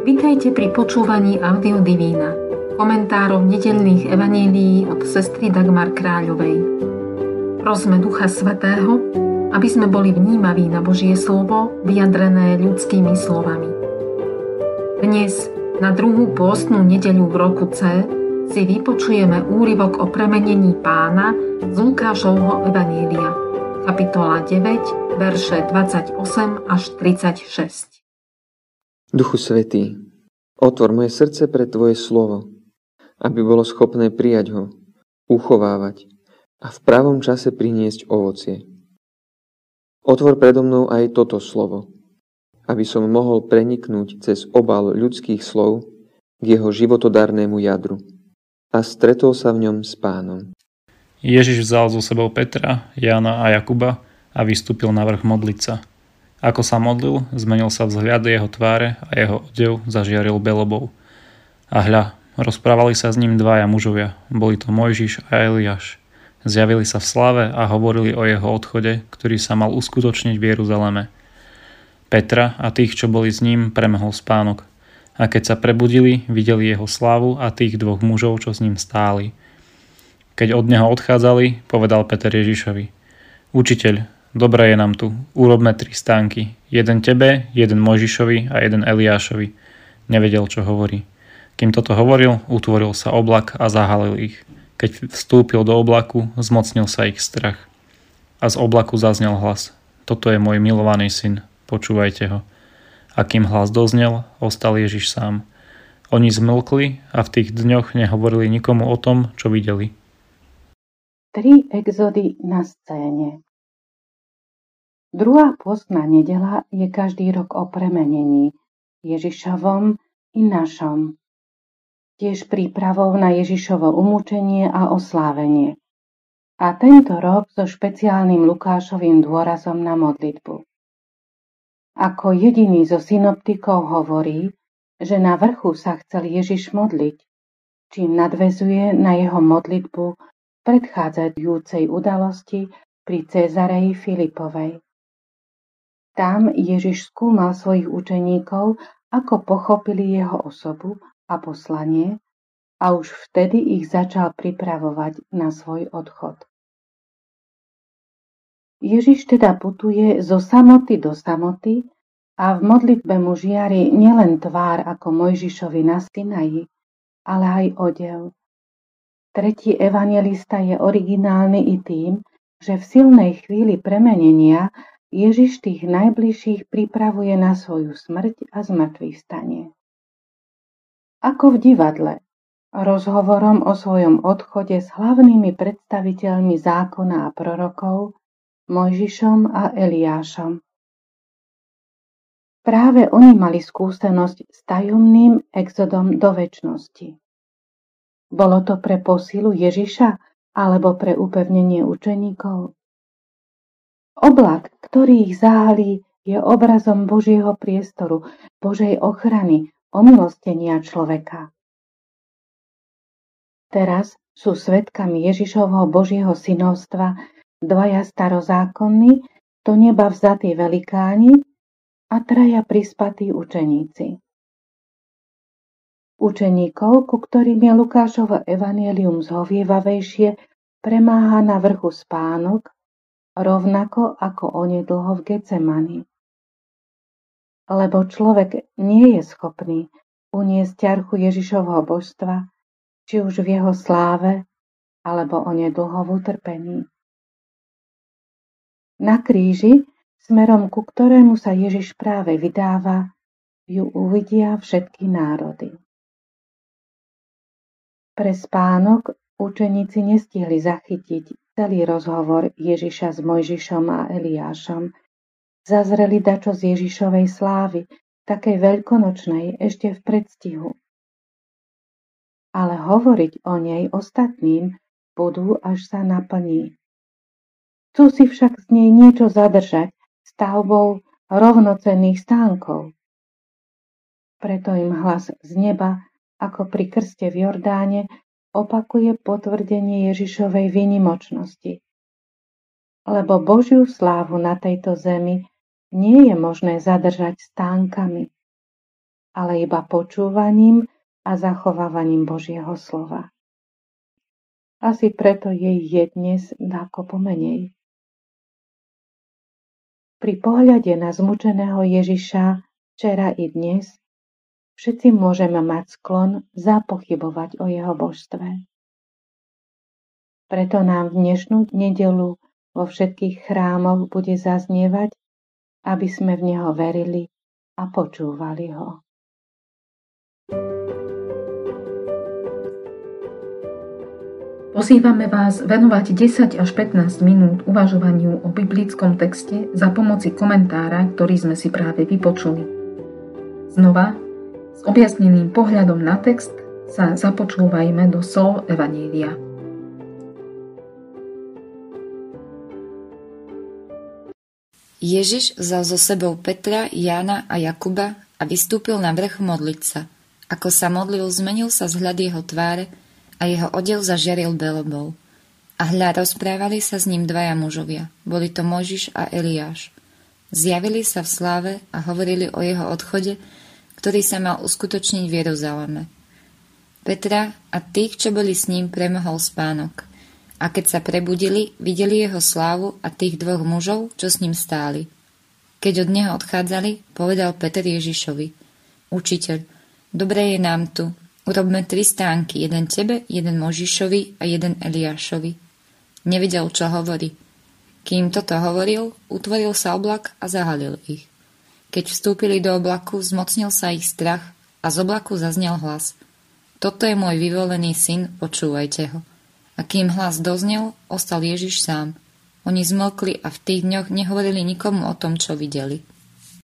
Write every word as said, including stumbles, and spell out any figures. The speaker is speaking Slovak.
Vitajte pri počúvaní Audio Divína, komentárov nedeľných evanjelií od sestry Dagmar Kráľovej. Prosme Ducha Svätého, aby sme boli vnímaví na Božie slovo, vyjadrené ľudskými slovami. Dnes, na druhú pôstnu nedeľu v roku C, si vypočujeme úryvok o premenení Pána z Lukášovho evanjelia, kapitola deväť, verše dvadsaťosem až tridsaťšesť. Duchu Svätý, otvor moje srdce pre Tvoje slovo, aby bolo schopné prijať ho, uchovávať a v pravom čase priniesť ovocie. Otvor predo mnou aj toto slovo, aby som mohol preniknúť cez obal ľudských slov k jeho životodarnému jadru a stretol sa v ňom s Pánom. Ježiš vzal so sebou Petra, Jána a Jakuba a vystúpil na vrch modliť sa. Ako sa modlil, zmenil sa vzhľad jeho tváre a jeho odev zažiaril belobou. A hľa, rozprávali sa s ním dvaja mužovia, boli to Mojžiš a Eliáš. Zjavili sa v slave a hovorili o jeho odchode, ktorý sa mal uskutočniť v Jeruzaleme. Petra a tých, čo boli s ním, premehol spánok. A keď sa prebudili, videli jeho slávu a tých dvoch mužov, čo s ním stáli. Keď od neho odchádzali, povedal Peter Ježišovi: Učiteľ, dobré je nám tu, urobme tri stánky. Jeden tebe, jeden Mojžišovi a jeden Eliášovi. Nevedel, čo hovorí. Kým toto hovoril, utvoril sa oblak a zahalil ich. Keď vstúpil do oblaku, zmocnil sa ich strach. A z oblaku zaznel hlas: Toto je môj milovaný syn, počúvajte ho. A kým hlas doznel, ostal Ježiš sám. Oni zmlkli a v tých dňoch nehovorili nikomu o tom, čo videli. Tri exody na scéne. Druhá pôstna nedeľa je každý rok o premenení, Ježišovom i našom. Tiež prípravou na Ježišovo umúčenie a oslávenie. A tento rok so špeciálnym Lukášovým dôrazom na modlitbu. Ako jediný zo synoptikov hovorí, že na vrchu sa chcel Ježiš modliť, čím nadväzuje na jeho modlitbu predchádzajúcej udalosti pri Cézareji Filipovej. Tam Ježiš skúmal svojich učeníkov, ako pochopili jeho osobu a poslanie, a už vtedy ich začal pripravovať na svoj odchod. Ježiš teda putuje zo samoty do samoty a v modlitbe mu žiari nielen tvár ako Mojžišovi na Sinaji, ale aj odev. Tretí evanjelista je originálny i tým, že v silnej chvíli premenenia Ježiš tých najbližších pripravuje na svoju smrť a zmŕtvychvstanie. Ako v divadle, rozhovorom o svojom odchode s hlavnými predstaviteľmi zákona a prorokov, Mojžišom a Eliášom. Práve oni mali skúsenosť s tajomným exodom do večnosti. Bolo to pre posilu Ježiša alebo pre upevnenie učeníkov? Oblak, ktorý ich zahalí, je obrazom Božieho priestoru, Božej ochrany, omilostenia človeka. Teraz sú svedkami Ježišovho Božieho synovstva dvaja starozákonní, do neba vzatí velikáni a traja prispatí učeníci. Učeníkov, ku ktorým je Lukášovo evanjelium zhovievavejšie, premáha na vrchu spánok, rovnako ako onedlho v Getsemani. Lebo človek nie je schopný uniesť ťarchu Ježišovho božstva, či už v jeho sláve, alebo onedlho v utrpení. Na kríži, smerom ku ktorému sa Ježiš práve vydáva, ju uvidia všetky národy. Pre spánok učeníci nestihli zachytiť celý rozhovor Ježiša s Mojžišom a Eliášom. Zazreli dačo z Ježišovej slávy, takej veľkonočnej, ešte v predstihu. Ale hovoriť o nej ostatným budú, až sa naplní. Chcú si však z nej niečo zadržať stavbou rovnocenných stánkov. Preto im hlas z neba, ako pri krste v Jordáne, opakuje potvrdenie Ježišovej výnimočnosti. Lebo Božiu slávu na tejto zemi nie je možné zadržať stánkami, ale iba počúvaním a zachovávaním Božieho slova. Asi preto jej je dnes dáko pomenej. Pri pohľade na zmučeného Ježiša včera i dnes všetci môžeme mať sklon zapochybovať o jeho božstve. Preto nám v dnešnú nedeľu vo všetkých chrámoch bude zaznievať, aby sme v neho verili a počúvali ho. Pozývame vás venovať desať až pätnásť minút uvažovaniu o biblickom texte za pomoci komentára, ktorý sme si práve vypočuli. Znova, s objasneným pohľadom na text sa započúvajme do slov Evanjelia. Ježiš vzal so sebou Petra, Jána a Jakuba a vystúpil na vrch modliť sa. Ako sa modlil, zmenil sa vzhľad jeho tváre a jeho odev zažiaril belobou. A hľa, rozprávali sa s ním dvaja mužovia. Boli to Mojžiš a Eliáš. Zjavili sa v sláve a hovorili o jeho odchode, ktorý sa mal uskutočniť v Jeruzaleme. Petra a tých, čo boli s ním, premohol spánok. A keď sa prebudili, videli jeho slávu a tých dvoch mužov, čo s ním stáli. Keď od neho odchádzali, povedal Peter Ježišovi: Učiteľ, dobre je nám tu. Urobme tri stánky, jeden tebe, jeden Mojžišovi a jeden Eliášovi. Nevedel, čo hovorí. Kým toto hovoril, utvoril sa oblak a zahalil ich. Keď vstúpili do oblaku, zmocnil sa ich strach a z oblaku zaznel hlas: Toto je môj vyvolený syn, počúvajte ho. A kým hlas doznel, ostal Ježiš sám. Oni zmlkli a v tých dňoch nehovorili nikomu o tom, čo videli.